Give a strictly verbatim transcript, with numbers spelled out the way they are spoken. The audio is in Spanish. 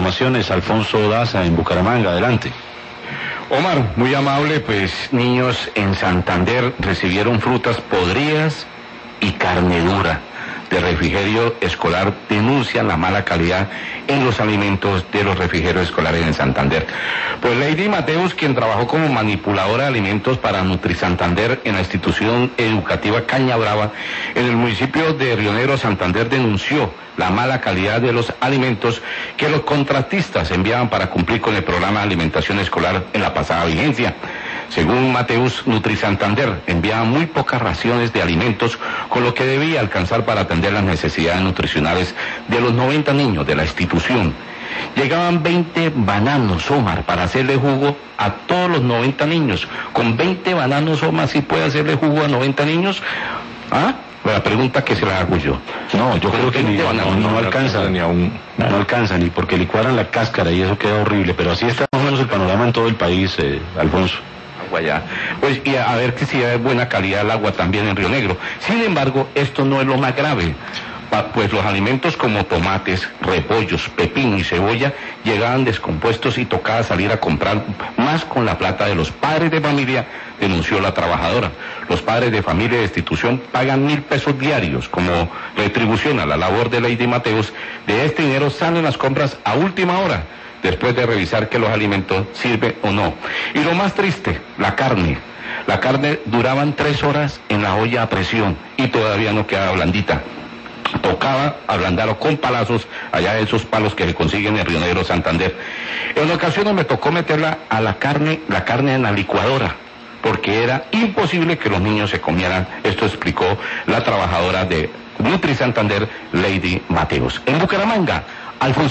informaciones, Alfonso Daza en Bucaramanga, adelante. Omar, muy amable, pues niños en Santander recibieron frutas podridas y carne dura. De refrigerio escolar denuncian la mala calidad en los alimentos de los refrigerios escolares en Santander. Pues Lady Mateus, quien trabajó como manipuladora de alimentos para NutriSantander en la institución educativa Caña Brava, en el municipio de Río Negro, Santander, denunció la mala calidad de los alimentos que los contratistas enviaban para cumplir con el programa de alimentación escolar en la pasada vigencia. Según Mateus, NutriSantander enviaba muy pocas raciones de alimentos, con lo que debía alcanzar para atender las necesidades nutricionales de los noventa niños de la institución. Llegaban veinte bananos, Omar, para hacerle jugo a todos los noventa niños. Con veinte bananos, Omar, ¿sí puede hacerle jugo a noventa niños? ¿Ah? La pregunta que se la hago yo. No, yo creo que ni, no, no alcanza, ni aún, no alcanza, ni porque licuaran la cáscara y eso queda horrible, pero así está más o menos el panorama en todo el país, eh, Alfonso. Allá. Pues y a, a ver que si hay buena calidad el agua también en Río Negro. Sin embargo, esto no es lo más grave, pa, pues los alimentos como tomates, repollos, pepino y cebolla llegaban descompuestos y tocaba salir a comprar más con la plata de los padres de familia, denunció la trabajadora. Los padres de familia de institución pagan mil pesos diarios como retribución a la labor de Lady Mateus. De este dinero salen las compras a última hora, después de revisar que los alimentos sirven o no. Y lo más triste, la carne. La carne duraban tres horas en la olla a presión y todavía no quedaba blandita. Tocaba ablandarlo con palazos, allá de esos palos que se consiguen en Río Negro, Santander. En ocasiones me tocó meterla a la carne, la carne en la licuadora, porque era imposible que los niños se comieran. Esto explicó la trabajadora de NutriSantander, Lady Mateus. En Bucaramanga, Alfonso